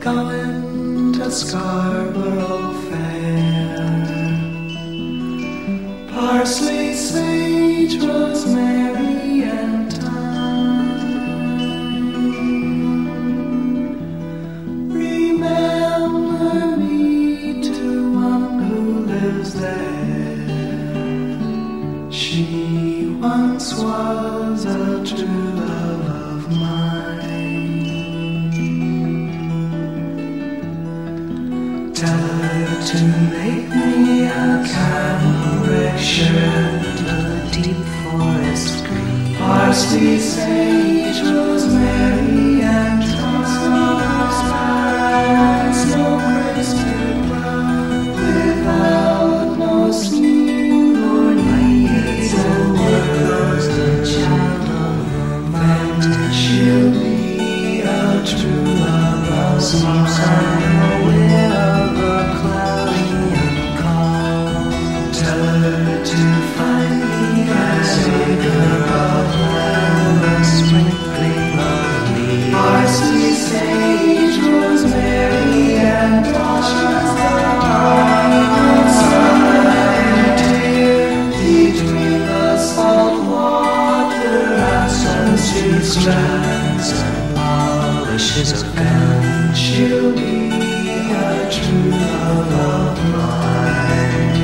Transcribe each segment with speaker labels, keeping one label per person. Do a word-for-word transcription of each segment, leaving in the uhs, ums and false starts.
Speaker 1: going to Scarborough Fair? Parsley, sage, rosemary, and thyme. Remember me to one who lives there. She once was a true love of mine. Tell her to make me a cambric shirt, a deep forest green, parsley, sage, rosemary, and thyme. Snow crested brown, without no sleep nor need, the world's the child of romance. She'll be a true love of mine. Parsley, sage, rosemary, and thyme. Between the salt water and some sweet strands and polishes of gun, she'll be a true love of mine.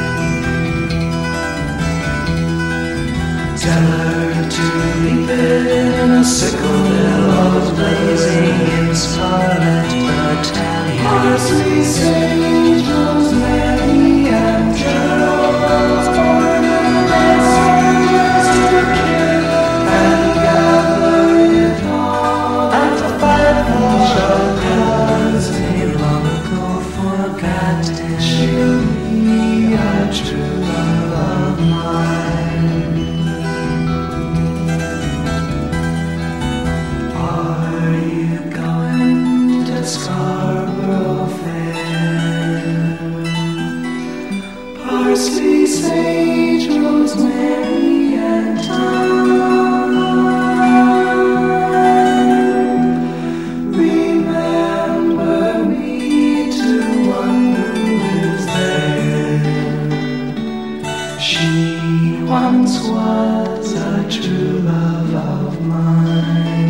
Speaker 1: Tell her to leap in a sickle billows blazing in scarlet battalion. Parsley, sage, rosemary, and geraniums, ornaments, to kill and gather it all. And the firepool shall cause me long ago forgotten. She'll be a true love of mine. Scarborough Fair. Parsley, sage, rosemary, and thyme. Remember me to one who lives there. She once was a true love of mine.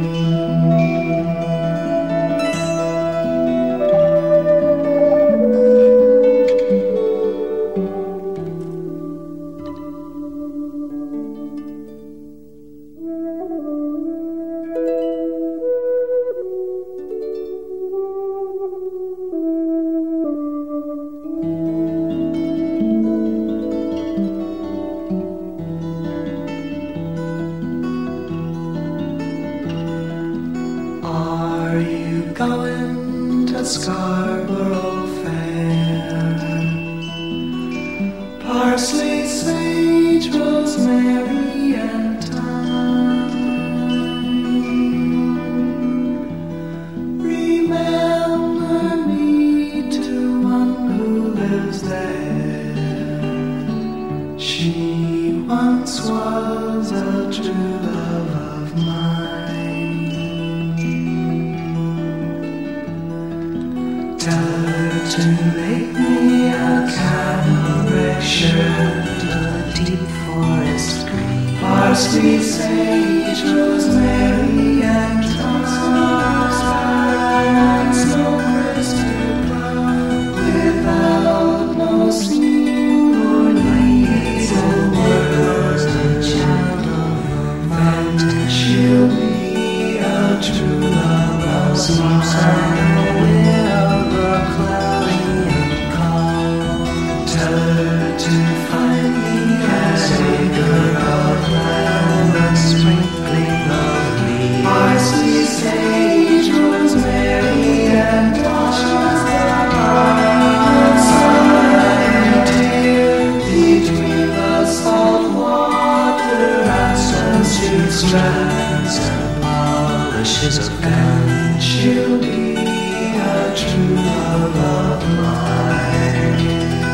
Speaker 1: Are you going to Scarborough Fair? Parsley, sage, rosemary, and thyme. Remember me to one who lives there. She once was a true love of mine. Tell her to make me a cambric shirt, a deep forest green, parsley, sage, rosemary, and thyme. Snow crested brown, without no sleep nor need, the world's the child of romance. She'll be a true love of mine. Parsley, sage, rosemary, and thyme. Between the salt water and some sweet strands and polishes of gun, she'll be a true love of mine.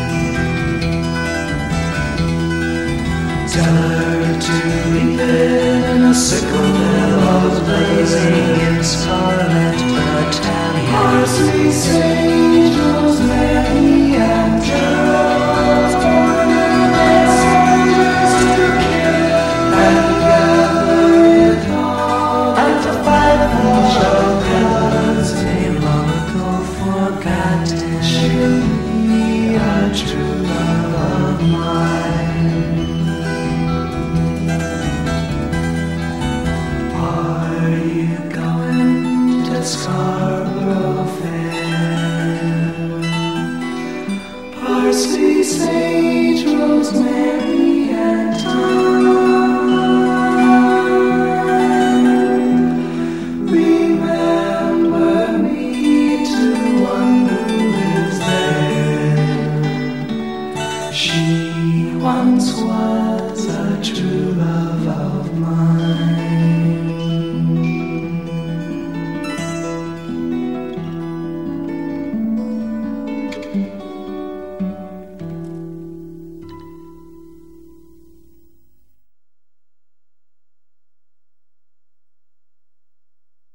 Speaker 1: Tell her to leap in a sickle billows blazing in scarlet.
Speaker 2: Italian.
Speaker 1: Parsley, sage, rosemary, and geranium. Soldiers to kill and gather it all. And to fight for cause they long ago forgotten. She'll be a true love of mine. Are you going to Scarborough Fair? Parsley, sage, rosemary, and thyme. Remember me to one who lives there. She once was a true love of mine.